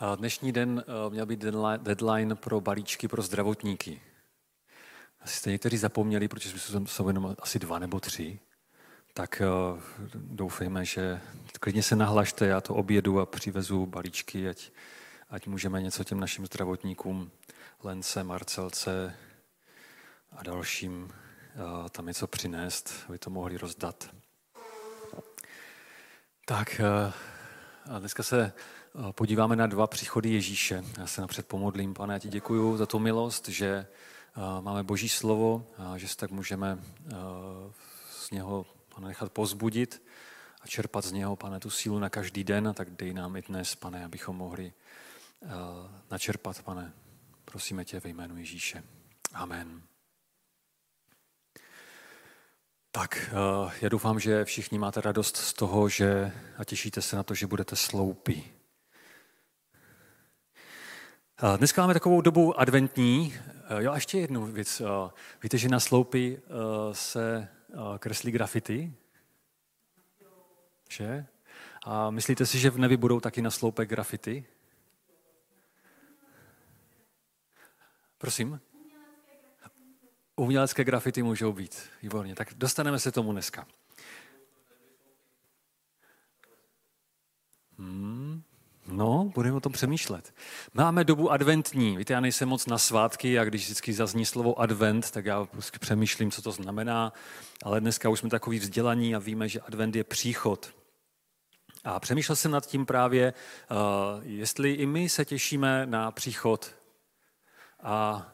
Dnešní den měl být deadline pro balíčky pro zdravotníky. Asi jste někteří zapomněli, protože jsou jenom asi 2 nebo 3. Tak doufejme, že klidně se nahlašte, já to objedu a přivezu balíčky, ať můžeme něco těm našim zdravotníkům, Lence, Marcelce a dalším tam něco přinést, aby to mohli rozdat. Tak a dneska se podíváme na 2 příchody Ježíše. Já se napřed pomodlím, Pane, já ti děkuju za tu milost, že máme Boží slovo a že se tak můžeme z něho, Pane, nechat povzbudit a čerpat z něho, Pane, tu sílu na každý den, a tak dej nám i dnes, Pane, abychom mohli načerpat, Pane. Prosíme tě ve jménu Ježíše. Amen. Tak, já doufám, že všichni máte radost z toho, a těšíte se na to, že budete sloupí. Dneska máme takovou dobu adventní. Jo, a ještě jednu věc. Víte, že na sloupy se kreslí grafity? Že? A myslíte si, že v nebi budou taky na sloupech grafity? Prosím? Umělecké grafity můžou být. Výborně. Tak dostaneme se tomu dneska. No, budeme o tom přemýšlet. Máme dobu adventní. Víte, já nejsem moc na svátky a když vždycky zazní slovo advent, tak já přemýšlím, co to znamená. Ale dneska už jsme takový vzdělaní a víme, že advent je příchod. A přemýšlel jsem nad tím právě, jestli i my se těšíme na příchod. A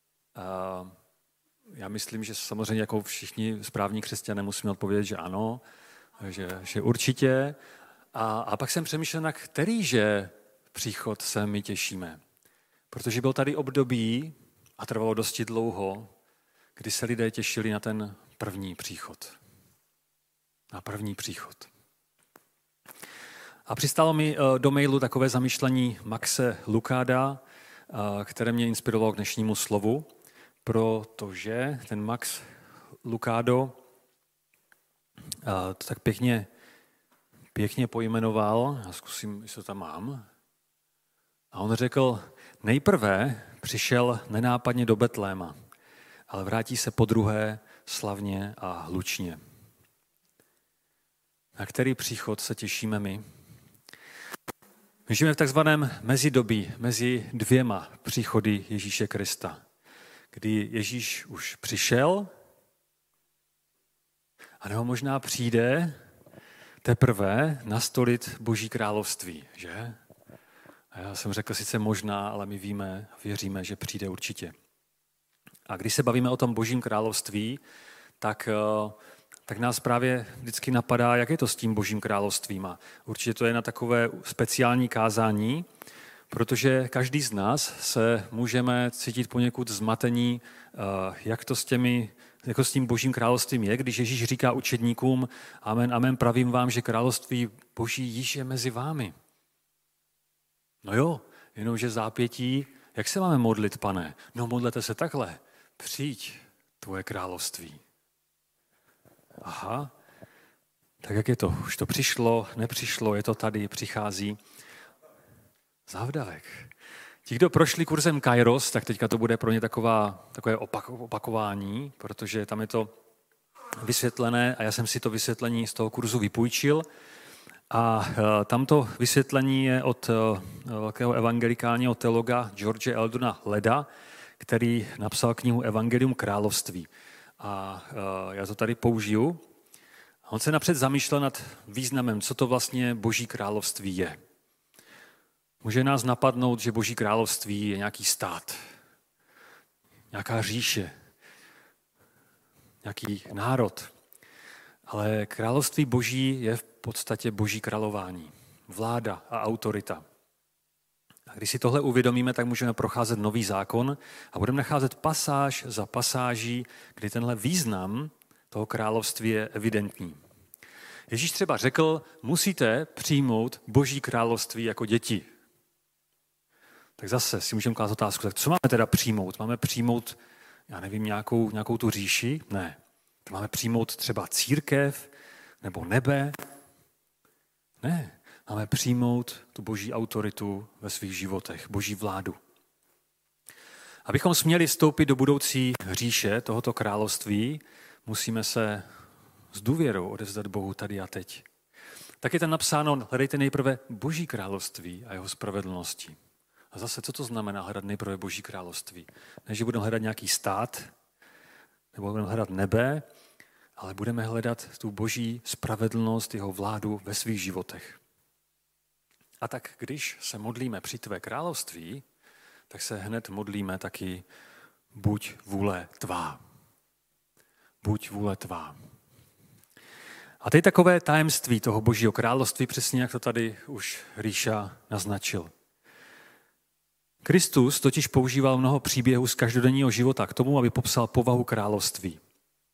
já myslím, že samozřejmě jako všichni správní křesťané musíme odpovědět, že ano, že určitě. A pak jsem přemýšlel, na kterýže příchod se my těšíme. Protože byl tady období, a trvalo dosti dlouho, kdy se lidé těšili na ten první příchod. Na první příchod. A přistálo mi do mailu takové zamýšlení Maxe Lukáda, které mě inspirovalo k dnešnímu slovu, protože ten Max Lucado to tak pěkně pojmenoval, já zkusím, jestli to tam mám. A on řekl, nejprve přišel nenápadně do Betléma, ale vrátí se podruhé slavně a hlučně. Na který příchod se těšíme my? My žijeme v takzvaném mezidobí, mezi 2 příchody Ježíše Krista, kdy Ježíš už přišel, anebo možná přijde teprve nastolit Boží království, že? A já jsem řekl sice možná, ale my víme, věříme, že přijde určitě. A když se bavíme o tom Božím království, tak nás právě vždycky napadá, jak je to s tím Božím královstvím. A určitě to je na takové speciální kázání, protože každý z nás se můžeme cítit poněkud zmatení, jak to s tím Božím královstvím je, když Ježíš říká učedníkům, amen, amen, pravím vám, že království Boží již je mezi vámi. No jo, jenomže zápětí, jak se máme modlit, Pane? No modlete se takhle, přijď tvoje království. Aha, tak jak je to? Už to přišlo, nepřišlo, je to tady, přichází. Závdavek. Ti, kdo prošli kurzem Kairos, tak teďka to bude pro ně takové opakování, protože tam je to vysvětlené a já jsem si to vysvětlení z toho kurzu vypůjčil. A tamto vysvětlení je od velkého evangelikálního teologa George Eldona Leda, který napsal knihu Evangelium království. A já to tady použiju. On se napřed zamýšlel nad významem, co to vlastně Boží království je. Může nás napadnout, že Boží království je nějaký stát, nějaká říše, nějaký národ. Ale království Boží je v podstatě Boží králování, vláda a autorita. A když si tohle uvědomíme, tak můžeme procházet Nový zákon a budeme nacházet pasáž za pasáží, kdy tenhle význam toho království je evidentní. Ježíš třeba řekl, musíte přijmout Boží království jako děti. Tak zase si můžeme klást otázku, tak co máme teda přijmout? Máme přijmout, já nevím, nějakou tu říši? Ne. Máme přijmout třeba církev nebo nebe? Ne. Máme přijmout tu boží autoritu ve svých životech, boží vládu. Abychom směli vstoupit do budoucí říše tohoto království, musíme se s důvěrou odevzdat Bohu tady a teď. Tak je tam napsáno, hledejte nejprve boží království a jeho spravedlnosti. A zase, co to znamená hledat nejprve boží království? Ne, že budeme hledat nějaký stát, nebo budeme hledat nebe, ale budeme hledat tu boží spravedlnost, jeho vládu ve svých životech. A tak, když se modlíme při tvé království, tak se hned modlíme taky buď vůle tvá. Buď vůle tvá. A to je takové tajemství toho božího království, přesně jak to tady už Ríša naznačil. Kristus totiž používal mnoho příběhů z každodenního života k tomu, aby popsal povahu království.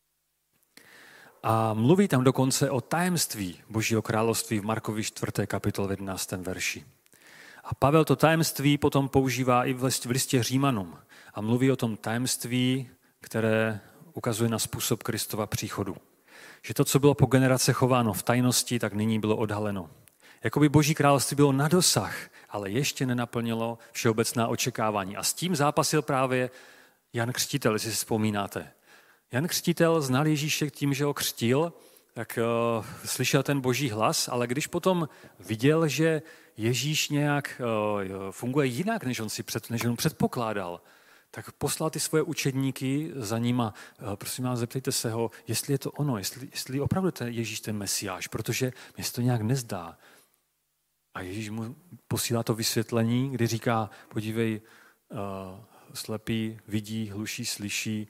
A mluví tam dokonce o tajemství božího království v Markovi 4. kapitole 11. verši. A Pavel to tajemství potom používá i v listě Římanům a mluví o tom tajemství, které ukazuje na způsob Kristova příchodu. Že to, co bylo po generace chováno v tajnosti, tak nyní bylo odhaleno. Jakoby boží království bylo na dosah, ale ještě nenaplnilo všeobecná očekávání. A s tím zápasil právě Jan Křtitel, jestli si vzpomínáte. Jan Křtitel znal Ježíše tím, že ho křtil, tak slyšel ten boží hlas, ale když potom viděl, že Ježíš nějak funguje jinak, než on předpokládal, tak poslal ty svoje učedníky za ním a prosím vás, zeptejte se ho, jestli je to ono, jestli opravdu ten Ježíš ten Mesiáš, protože mě se to nějak nezdá. A Ježíš mu posílá to vysvětlení, kdy říká, podívej, slepý vidí, hluší slyší,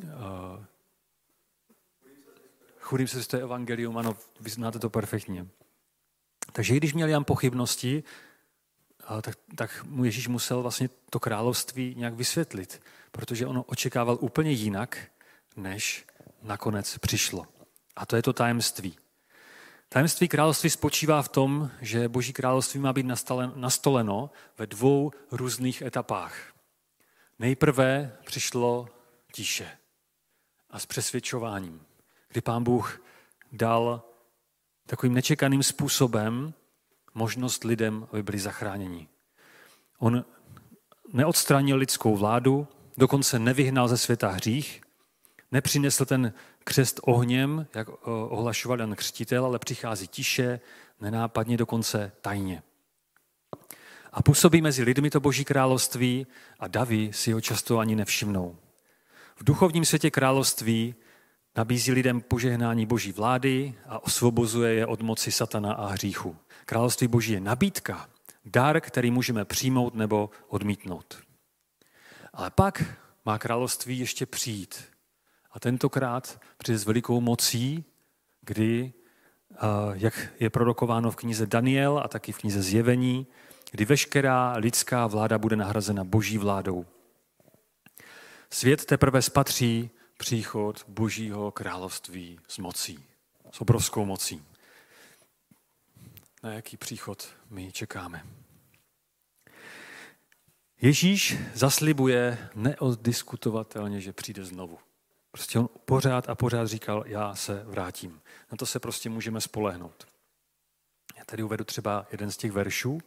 chudým se to je evangelium, ano, vy znáte to perfektně. Takže když měl Jan pochybnosti, tak mu Ježíš musel vlastně to království nějak vysvětlit, protože on očekával úplně jinak, než nakonec přišlo. A to je to tajemství. Tajemství království spočívá v tom, že boží království má být nastoleno ve dvou různých etapách. Nejprve přišlo tiše a s přesvědčováním, kdy Pán Bůh dal takovým nečekaným způsobem možnost lidem, aby byli zachráněni. On neodstranil lidskou vládu, dokonce nevyhnal ze světa hřích, nepřinesl ten křest ohněm, jak ohlašoval Jan Křtitel, ale přichází tiše, nenápadně, dokonce tajně. A působí mezi lidmi to boží království a davy si ho často ani nevšimnou. V duchovním světě království nabízí lidem požehnání boží vlády a osvobozuje je od moci satana a hříchu. Království boží je nabídka, dar, který můžeme přijmout nebo odmítnout. Ale pak má království ještě přijít. A tentokrát přijde s velikou mocí, kdy, jak je prorokováno v knize Daniel a taky v knize Zjevení, kdy veškerá lidská vláda bude nahrazena boží vládou. Svět teprve spatří příchod božího království s mocí, s obrovskou mocí. Na jaký příchod my čekáme? Ježíš zaslibuje neoddiskutovatelně, že přijde znovu. Prostě on pořád a pořád říkal, já se vrátím. Na to se prostě můžeme spolehnout. Já tady uvedu třeba jeden z těch veršů.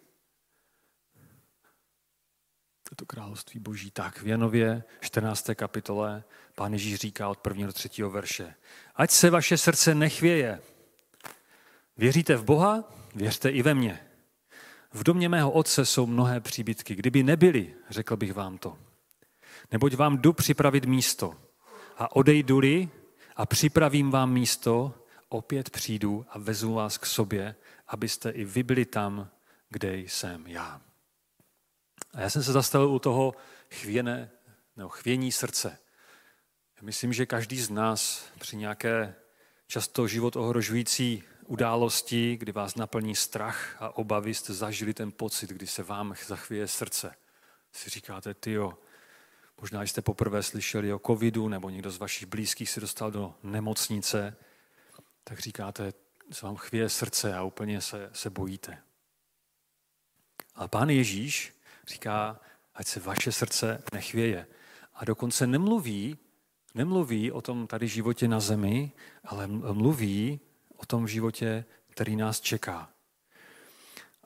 To království boží. Tak v Janově 14. kapitole Pán Ježíš říká od 1. do 3. verše. Ať se vaše srdce nechvěje. Věříte v Boha? Věřte i ve mě. V domě mého otce jsou mnohé příbytky. Kdyby nebyly, řekl bych vám to. Neboť vám jdu připravit místo. A odejdu-li a připravím vám místo, opět přijdu a vezmu vás k sobě, abyste i vy byli tam, kde jsem já. A já jsem se zastavil u toho chvění srdce. Myslím, že každý z nás při nějaké často život ohrožující události, kdy vás naplní strach a obavy, jste zažili ten pocit, kdy se vám zachvěje srdce. Si říkáte, tyjo, možná jste poprvé slyšeli o covidu, nebo někdo z vašich blízkých se dostal do nemocnice, tak říkáte, se vám chvěje srdce a úplně se bojíte. Ale Pán Ježíš říká, ať se vaše srdce nechvěje. A dokonce nemluví o tom tady životě na zemi, ale mluví o tom životě, který nás čeká.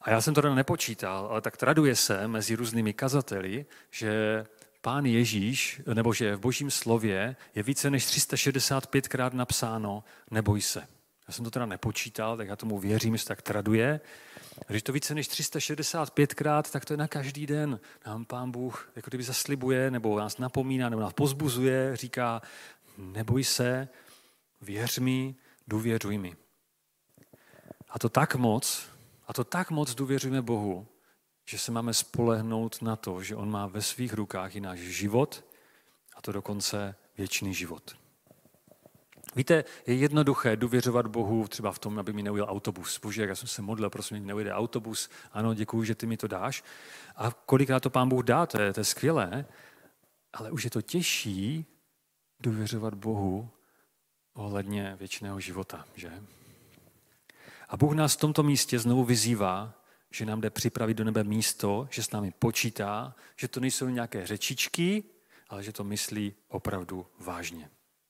A já jsem to teda nepočítal, ale tak traduje se mezi různými kazateli, že Pán Ježíš, nebo že v Božím slově je více než 365krát napsáno neboj se. Já jsem to teda nepočítal, tak já tomu věřím, že se tak traduje. A když to více než 365krát, tak to je na každý den. Nám Pán Bůh jako kdyby zaslibuje, nebo nás napomíná, nebo nás pozbuzuje, říká, neboj se, věř mi, důvěřuj mi. A to tak moc důvěřujeme Bohu, že se máme spolehnout na to, že on má ve svých rukách i náš život, a to dokonce věčný život. Víte, je jednoduché důvěřovat Bohu třeba v tom, aby mi neujel autobus. Bože, jak já jsem se modlil, prosím, mi neujde autobus. Ano, děkuji, že ty mi to dáš. A kolikrát to Pán Bůh dá, to je skvělé, ale už je to těžší důvěřovat Bohu ohledně věčného života, že? A Bůh nás v tomto místě znovu vyzývá, že nám jde připravit do nebe místo, že s námi počítá, že to nejsou nějaké řečičky, ale že to myslí opravdu vážně.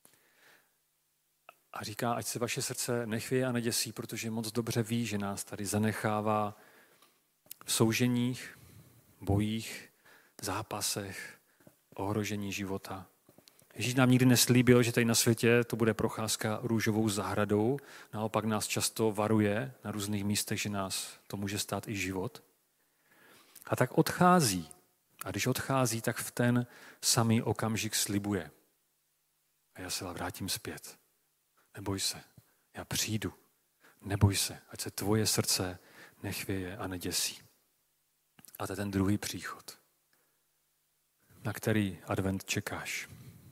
A říká, ať se vaše srdce nechvěje a neděsí, protože moc dobře ví, že nás tady zanechává v souženích, bojích, zápasech, ohrožení života. Ježíš nám nikdy neslíbil, že tady na světě to bude procházka růžovou zahradou, naopak nás často varuje na různých místech, že nás to může stát i život. A tak odchází. A když odchází, tak v ten samý okamžik slibuje. A já se vrátím zpět. Neboj se, já přijdu. Neboj se, ať se tvoje srdce nechvěje a neděsí. A to je ten druhý příchod, na který advent čekáš.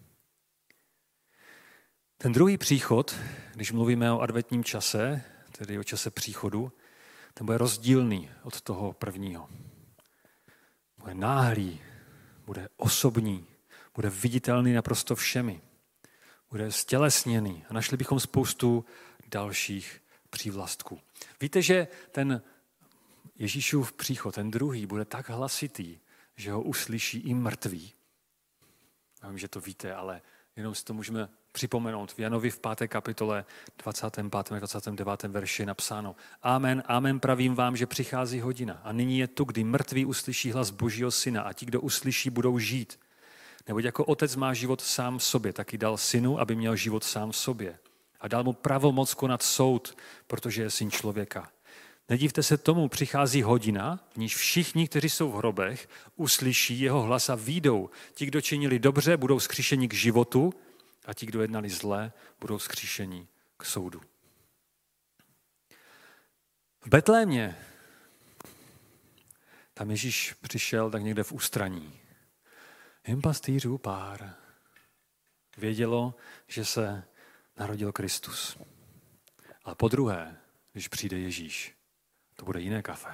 Ten druhý příchod, když mluvíme o adventním čase, tedy o čase příchodu, ten bude rozdílný od toho prvního. Bude náhlý, bude osobní, bude viditelný naprosto všemi. Bude stělesněný a našli bychom spoustu dalších přívlastků. Víte, že ten Ježíšův příchod, ten druhý, bude tak hlasitý, že ho uslyší i mrtví. Já vím, že to víte, ale jenom si to můžeme připomenout. V Janovi v 5. kapitole 25. a 29. verši je napsáno: Amen, amen, pravím vám, že přichází hodina. A nyní je tu, kdy mrtví uslyší hlas Božího syna a ti, kdo uslyší, budou žít. Neboť jako otec má život sám v sobě, taky dal synu, aby měl život sám v sobě. A dal mu pravomoc konat soud, protože je syn člověka. Nedívte se tomu, přichází hodina, v níž všichni, kteří jsou v hrobech, uslyší jeho hlas a vyjdou. Ti, kdo činili dobře, budou vzkříšeni k životu a ti, kdo jednali zle, budou vzkříšeni k soudu. V Betlémě tam Ježíš přišel tak někde v ústraní. Jen pastýřů pár vědělo, že se narodil Kristus. Ale po druhé, když přijde Ježíš, to bude jiné kafe.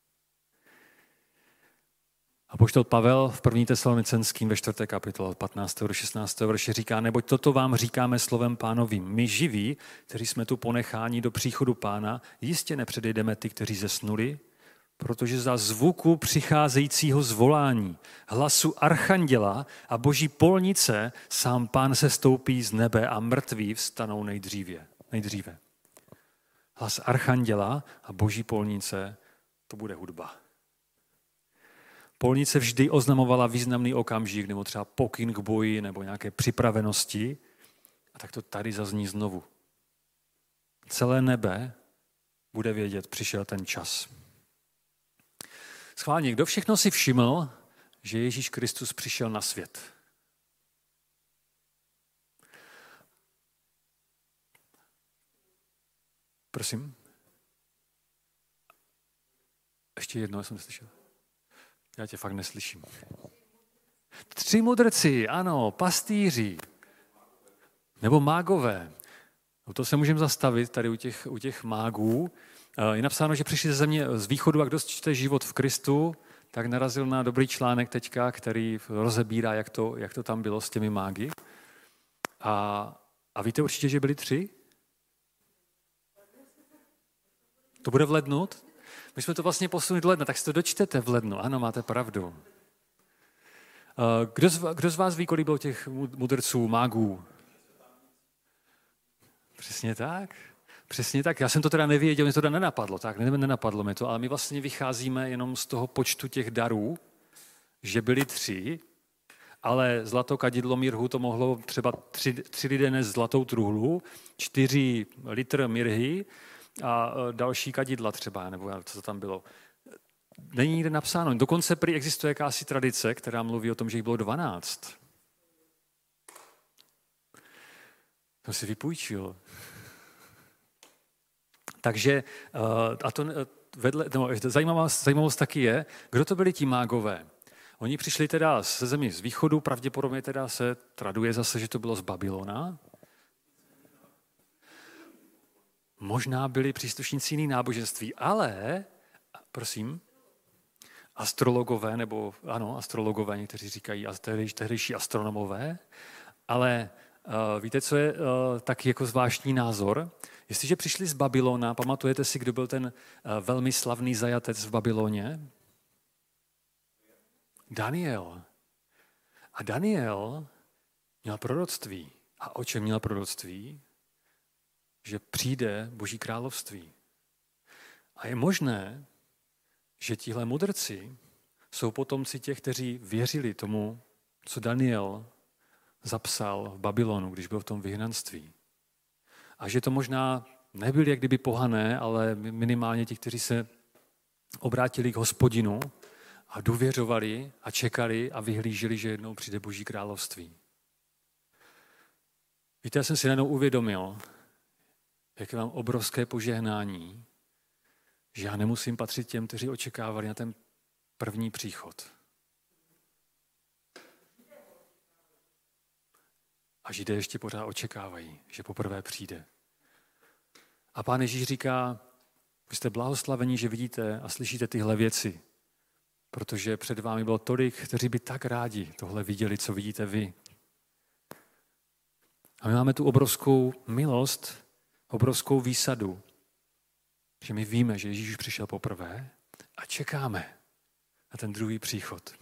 Apoštol Pavel v 1. Tesalonicenským ve 4. kapitole 15. do 16. verše říká: Neboť toto vám říkáme slovem Pánovým. My živí, kteří jsme tu ponecháni do příchodu Pána, jistě nepředejdeme ty, kteří zesnuli, protože za zvuku přicházejícího zvolání, hlasu archanděla a boží polnice sám Pán sestoupí z nebe a mrtví vstanou nejdříve. Hlas archanděla a boží polnice, to bude hudba. Polnice vždy oznamovala významný okamžik, nebo třeba pokyn k boji, nebo nějaké připravenosti. A tak to tady zazní znovu. Celé nebe bude vědět, přišel ten čas. Schválně, kdo všechno si všiml, že Ježíš Kristus přišel na svět? Prosím? Ještě jednou jsem neslyšel. Já tě fakt neslyším. 3 mudrci, ano, pastýři. Nebo mágové. No to se můžeme zastavit tady u těch mágů. Je napsáno, že přišli ze země z východu a kdo čte Život v Kristu, tak narazil na dobrý článek teďka, který rozebírá, jak to tam bylo s těmi mágy. A víte určitě, že byli 3? To bude v lednu? My jsme to vlastně posunuli do ledna, tak si to dočtete v lednu. Ano, máte pravdu. Kdo z vás ví, kolik bylo těch mudrců, mágů? Přesně tak. Přesně tak, já jsem to teda nevěděl, mě to teda nenapadlo, tak nenapadlo mi to, ale my vlastně vycházíme jenom z toho počtu těch darů, že byli 3, ale zlato, kadidlo, mirhu to mohlo třeba 3 lidé nést zlatou truhlu, 4 litr mirhy a další kadidla třeba, nebo co tam bylo. Není nikde napsáno. Dokonce prý existuje jakási tradice, která mluví o tom, že jich bylo 12. To si vypůjčil. Takže, a to vedle, no, zajímavost taky je, kdo to byli ti mágové. Oni přišli teda ze země z východu, pravděpodobně teda se traduje zase, že to bylo z Babylona. Možná byli příslušníci jiných náboženství, ale, prosím, astrologové, nebo ano, astrologové, někteří říkají, tehdejší astronomové, ale víte, co je taky jako zvláštní názor? Jestliže přišli z Babylona, pamatujete si, kdo byl ten velmi slavný zajatec v Babyloně? Daniel. A Daniel měl proroctví. A o čem měl proroctví? Že přijde Boží království. A je možné, že tihle mudrci jsou potomci těch, kteří věřili tomu, co Daniel zapsal v Babylonu, když byl v tom vyhnanství. A že to možná nebyli jak kdyby pohané, ale minimálně ti, kteří se obrátili k Hospodinu a důvěřovali a čekali a vyhlíželi, že jednou přijde Boží království. Víte, já jsem si najednou uvědomil, jak mám obrovské požehnání, že já nemusím patřit těm, kteří očekávali na ten první příchod. A Židé ještě pořád očekávají, že poprvé přijde. A Pán Ježíš říká, vy jste blahoslavení, že vidíte a slyšíte tyhle věci, protože před vámi bylo tolik, kteří by tak rádi tohle viděli, co vidíte vy. A my máme tu obrovskou milost, obrovskou výsadu, že my víme, že Ježíš přišel poprvé a čekáme na ten druhý příchod.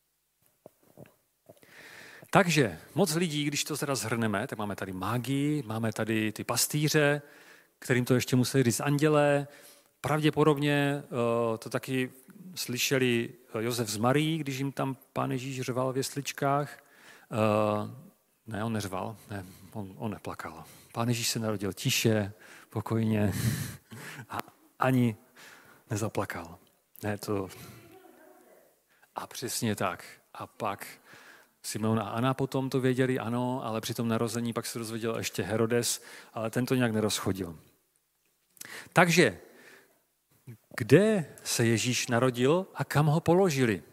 Takže moc lidí, když to teda shrneme, tak máme tady mágii, máme tady ty pastýře, kterým to ještě museli říct andělé. Pravděpodobně to taky slyšeli Josef z Marí, když jim tam Pán Ježíš řval v jesličkách. Ne, on neřval, ne, on neplakal. Pán Ježíš se narodil tiše, pokojně a ani nezaplakal. Ne, to... A přesně tak. A pak Simeon a Anna potom to věděli, ano, ale při tom narození pak se dozvěděl ještě Herodes, ale ten to nějak nerozchodil. Takže, kde se Ježíš narodil a kam ho položili?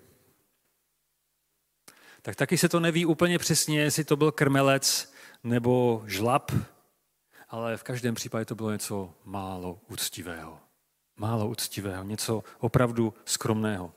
Tak taky se to neví úplně přesně, jestli to byl krmelec nebo žlab, ale v každém případě to bylo něco málo úctivého. Málo úctivého, něco opravdu skromného.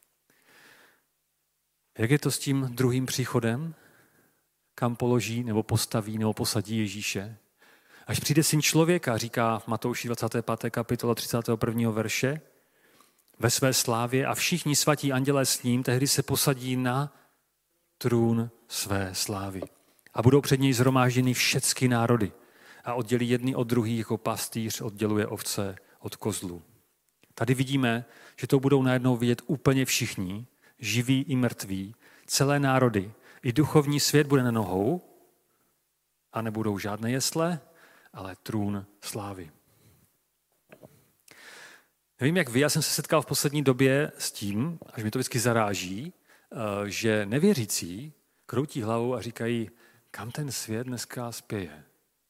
Jak je to s tím druhým příchodem? Kam položí nebo postaví nebo posadí Ježíše? Až přijde Syn člověka, říká v Matouši 25. kapitola 31. verše, ve své slávě a všichni svatí andělé s ním, tehdy se posadí na trůn své slávy. A budou před něj shromážděny všechny národy a oddělí jedny od druhých, jako pastýř odděluje ovce od kozlů. Tady vidíme, že to budou najednou vidět úplně všichni, živí i mrtví, celé národy. I duchovní svět bude na nohou a nebudou žádné jesle, ale trůn slávy. Nevím, jak vy, já jsem se setkal v poslední době s tím, až mi to vždycky zaráží, že nevěřící kroutí hlavou a říkají, kam ten svět dneska spěje.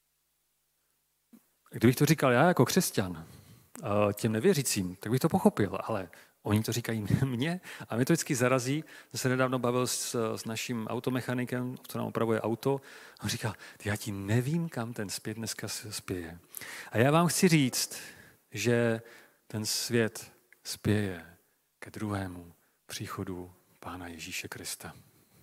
Kdybych to říkal já jako křesťan těm nevěřícím, tak bych to pochopil, ale oni to říkají mně a mě to vždycky zarazí. Jsem se nedávno bavil s naším automechanikem, co nám opravuje auto, a on říkal, já ti nevím, kam ten svět dneska spěje. A já vám chci říct, že ten svět spěje ke druhému příchodu Pána Ježíše Krista.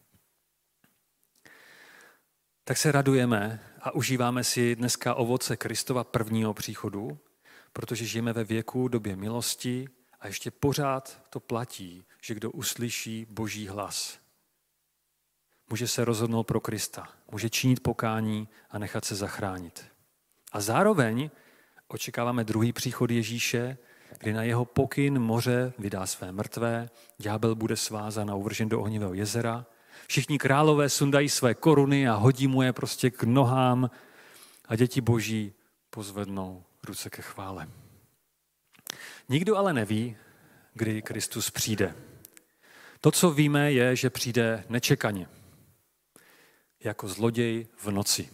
Tak se radujeme a užíváme si dneska ovoce Kristova prvního příchodu, protože žijeme ve věku, době milosti a ještě pořád to platí, že kdo uslyší Boží hlas, může se rozhodnout pro Krista, může činit pokání a nechat se zachránit. A zároveň Očekáváme druhý příchod Ježíše, kdy na jeho pokyn moře vydá své mrtvé, ďábel bude svázán a uvržen do ohnivého jezera. Všichni králové sundají své koruny a hodí mu je prostě k nohám a děti boží pozvednou ruce ke chvále. Nikdo ale neví, kdy Kristus přijde. To, co víme, je, že přijde nečekaně, jako zloděj v noci.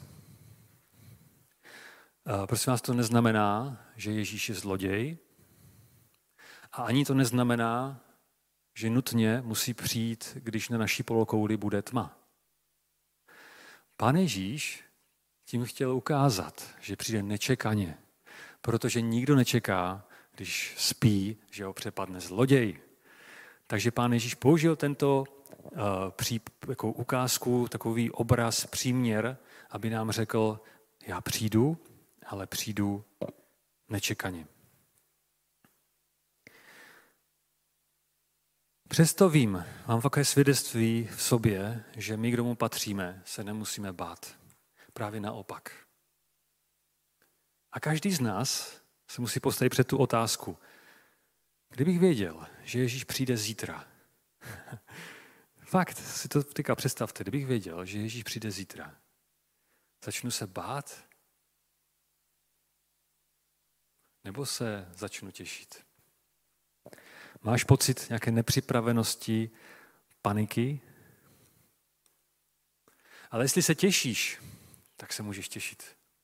Prosím vás, to neznamená, že Ježíš je zloděj, a ani to neznamená, že nutně musí přijít, když na naší polokouli bude tma. Pán Ježíš tím chtěl ukázat, že přijde nečekaně, protože nikdo nečeká, když spí, že ho přepadne zloděj. Takže Pán Ježíš použil tento jako ukázku, takový obraz, příměr, aby nám řekl, já přijdu, ale přijdu nečekaně. Přesto vím, mám takové svědectví v sobě, že my, kdo mu patříme, se nemusíme bát. Právě naopak. A každý z nás se musí postavit před tu otázku. Kdybych věděl, že Ježíš přijde zítra. Fakt, si to teďka představte, kdybych věděl, že Ježíš přijde zítra. Začnu se bát? Nebo se začnu těšit? Máš pocit nějaké nepřipravenosti, paniky? Ale jestli se těšíš, tak se můžeš těšit.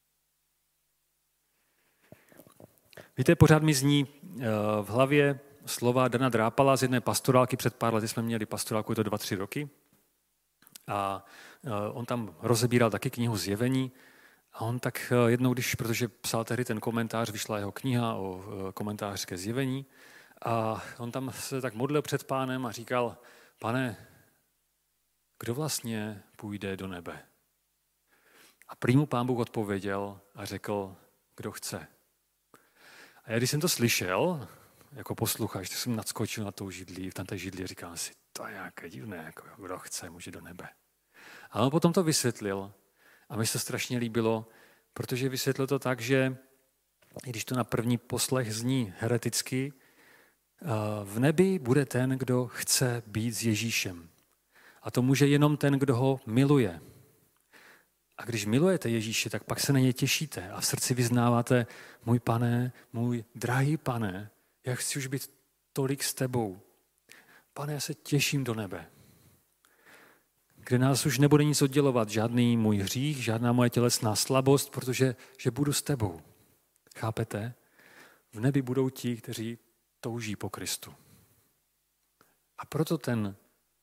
Víte, pořád mi zní v hlavě slova Dana Drápala z jedné pastorálky. Před pár lety jsme měli pastorálku, je to 2-3 roky. A on tam rozebíral taky knihu Zjevení. A on tak jednou, protože psal tehdy ten komentář, vyšla jeho kniha o komentář ke Zjevení, a on tam se tak modlil před Pánem a říkal, Pane, kdo vlastně půjde do nebe? A prý mu Pán Bůh odpověděl a řekl, kdo chce. A já když jsem to slyšel, jako posluchač, tak jsem nadskočil na tou židli, v té židli, říkám si, to je nějaké divné, jako kdo chce, může do nebe. A on potom to vysvětlil a mi se strašně líbilo, protože vysvětlil to tak, že i když to na první poslech zní hereticky, v nebi bude ten, kdo chce být s Ježíšem. A to může jenom ten, kdo ho miluje. A když milujete Ježíše, tak pak se na něj těšíte a v srdci vyznáváte, můj Pane, můj drahý Pane, já chci už být tolik s tebou. Pane, já se těším do nebe, kde nás už nebude nic oddělovat, žádný můj hřích, žádná moje tělesná slabost, protože že budu s tebou. Chápete? V nebi budou ti, kteří touží po Kristu. A proto ten,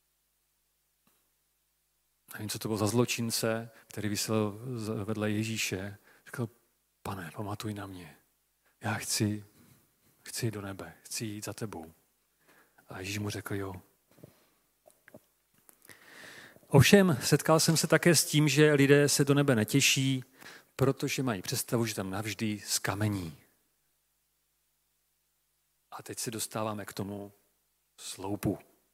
nevím, co to byl za zločince, který visel vedle Ježíše, řekl, Pane, pamatuj na mě. Já chci jít do nebe, chci jít za tebou. A Ježíš mu řekl, jo. Ovšem, setkal jsem se také s tím, že lidé se do nebe netěší, protože mají představu, že tam navždy zkamení. A teď se dostáváme k tomu sloupu.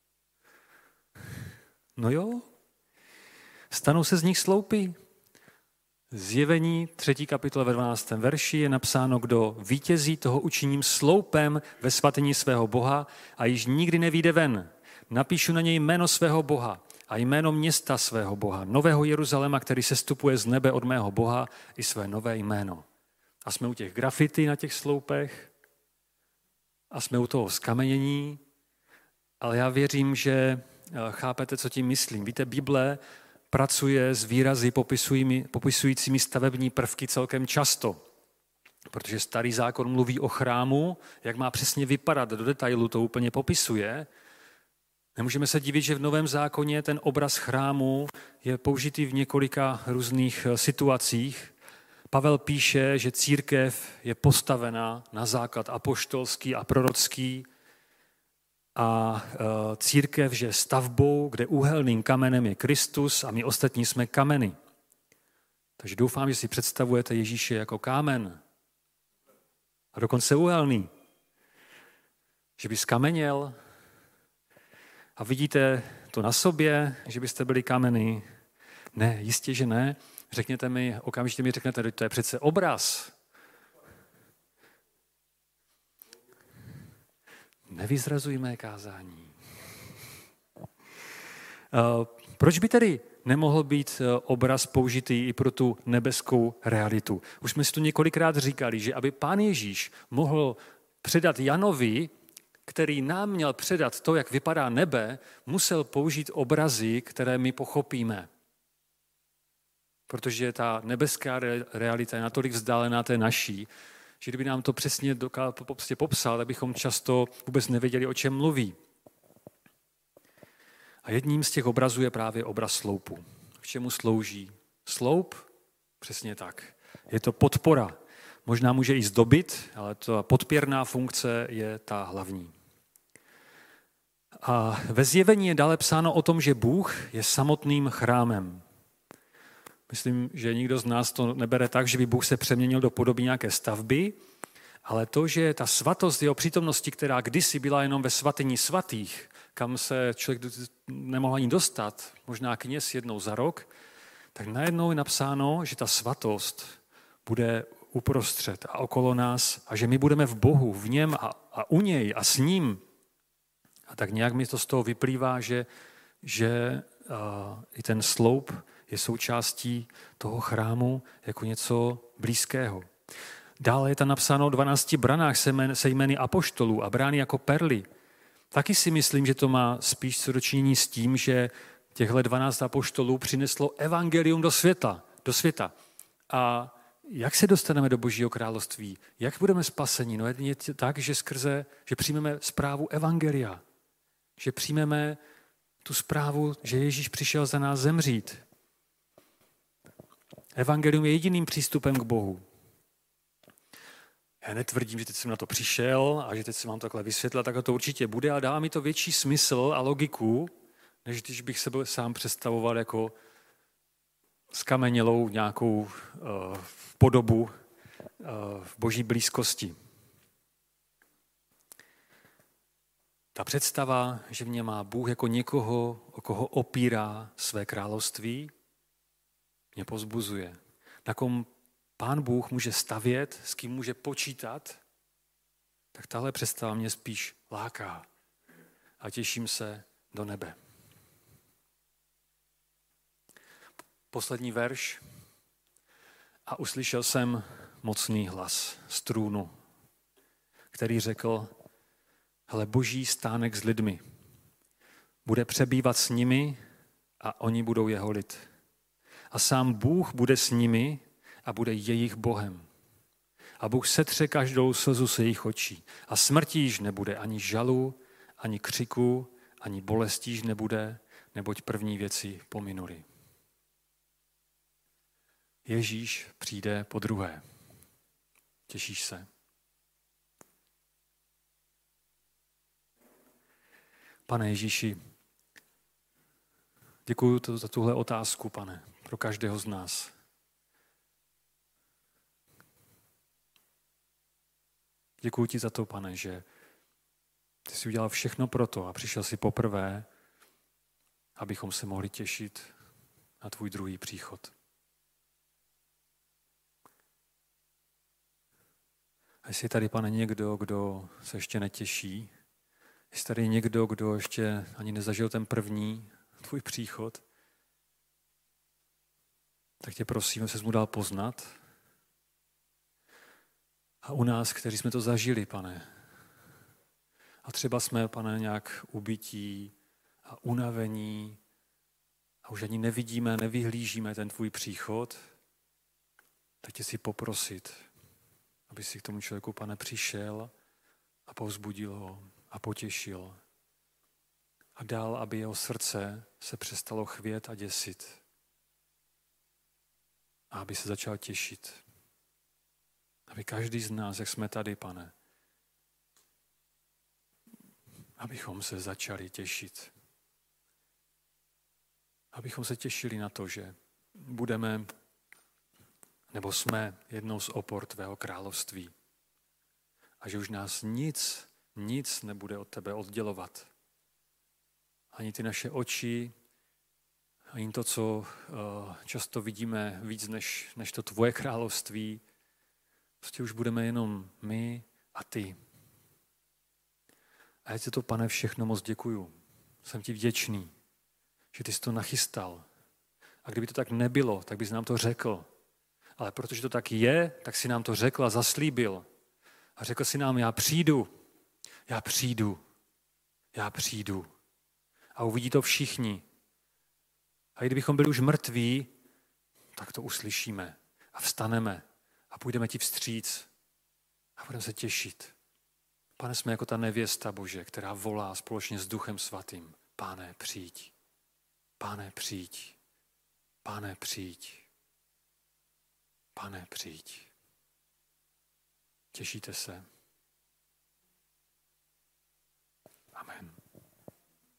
No jo, stanou se z nich sloupy. Zjevení 3. kapitola ve 12. verši je napsáno, kdo vítězí, toho učiním sloupem ve svatyni svého Boha a již nikdy nevyjde ven. Napíšu na něj jméno svého Boha a jméno města svého Boha, nového Jeruzaléma, který sestupuje z nebe od mého Boha, i své nové jméno. A jsme u těch grafity na těch sloupech a jsme u toho skamenění, ale já věřím, že chápete, co tím myslím. Víte, Bible pracuje s výrazy popisujícími stavební prvky celkem často, protože Starý zákon mluví o chrámu, jak má přesně vypadat, do detailu to úplně popisuje. Nemůžeme se divit, že v Novém zákoně ten obraz chrámu je použitý v několika různých situacích. Pavel píše, že církev je postavena na základ apoštolský a prorocký a církev, že stavbou, kde úhelným kamenem je Kristus a my ostatní jsme kameny. Takže doufám, že si představujete Ježíše jako kámen a dokonce úhelný. Že by skameněl a vidíte to na sobě, že byste byli kameny. Ne, jistě, že ne. Okamžitě mi řeknete, že to je přece obraz. Nevyzrazuj mé kázání. Proč by tedy nemohl být obraz použitý i pro tu nebeskou realitu? Už jsme si tu několikrát říkali, že aby Pán Ježíš mohl předat Janovi, který nám měl předat to, jak vypadá nebe, musel použít obrazy, které my pochopíme. Protože ta nebeská realita je natolik vzdálená té naší, že kdyby nám to přesně popsal, tak bychom často vůbec nevěděli, o čem mluví. A jedním z těch obrazů je právě obraz sloupu. K čemu slouží? Sloup? Přesně tak. Je to podpora. Možná může i zdobit, ale ta podpěrná funkce je ta hlavní. A ve Zjevení je dále psáno o tom, že Bůh je samotným chrámem. Myslím, že nikdo z nás to nebere tak, že by Bůh se přeměnil do podoby nějaké stavby, ale to, že ta svatost jeho přítomnosti, která kdysi byla jenom ve svatyni svatých, kam se člověk nemohl ani dostat, možná kněz jednou za rok, tak najednou je napsáno, že ta svatost bude uprostřed a okolo nás a že my budeme v Bohu, v něm a u něj a s ním. A tak nějak mi to z toho vyplývá, že i ten sloup je součástí toho chrámu jako něco blízkého. Dále je tam napsáno o 12 branách se jmény apoštolů a brány jako perly. Taky si myslím, že to má spíš co dočinění s tím, že těchto 12 apoštolů přineslo evangelium do světa. A jak se dostaneme do Božího království? Jak budeme spaseni? No je tak, že přijmeme zprávu evangelia. Že přijmeme tu zprávu, že Ježíš přišel za nás zemřít. Evangelium je jediným přístupem k Bohu. Já netvrdím, že teď jsem na to přišel a že teď jsem vám takhle vysvětlil, tak to určitě bude a dává mi to větší smysl a logiku, než když bych se sám představoval jako skamenělou nějakou podobu v Boží blízkosti. Ta představa, že mě má Bůh jako někoho, o koho opírá své království, mě povzbuzuje. Na kom Pán Bůh může stavět, s kým může počítat, tak tahle představa mě spíš láká a těším se do nebe. Poslední verš. A uslyšel jsem mocný hlas z trůnu, který řekl, hele, Boží stánek s lidmi. Bude přebývat s nimi a oni budou jeho lid. A sám Bůh bude s nimi a bude jejich Bohem. A Bůh setře každou slzu z jejich očí. A smrti již nebude, ani žalu, ani křiku, ani bolesti již nebude, neboť první věci pominuly. Ježíš přijde podruhé. Těšíš se? Pane Ježíši, děkuji za tuhle otázku, Pane, pro každého z nás. Děkuji ti za to, Pane, že ty jsi udělal všechno pro to a přišel jsi poprvé, abychom se mohli těšit na tvůj druhý příchod. A jestli je tady, Pane, někdo, kdo se ještě netěší, jestli tady je někdo, kdo ještě ani nezažil ten první tvůj příchod, tak tě prosím, aby ses mu dal poznat. A u nás, kteří jsme to zažili, Pane, a třeba jsme, Pane, nějak ubití a unavení a už ani nevidíme, nevyhlížíme ten tvůj příchod, tak tě si poprosit, aby si k tomu člověku, Pane, přišel a povzbudil ho a potěšil. A dál, aby jeho srdce se přestalo chvět a děsit. A aby se začal těšit. Aby každý z nás, jak jsme tady, Pane, abychom se začali těšit. Abychom se těšili na to, že budeme, nebo jsme jednou z opor tvého království. A že už nás nic nebude od tebe oddělovat. Ani ty naše oči, ani to, co často vidíme víc než to tvoje království. Prostě už budeme jenom my a ty. A já ti to, Pane, všechno moc děkuju. Jsem ti vděčný, že ty jsi to nachystal. A kdyby to tak nebylo, tak bys nám to řekl. Ale protože to tak je, tak si nám to řekl a zaslíbil. A řekl si nám, já přijdu. A uvidí to všichni. A i kdybychom byli už mrtví, tak to uslyšíme a vstaneme a půjdeme ti vstříc a budeme se těšit. Pane, jsme jako ta nevěsta Bože, která volá společně s Duchem Svatým. Pane, přijď. Pane, přijď. Pane, přijď. Pane, přijď. Těšíte se? Amen.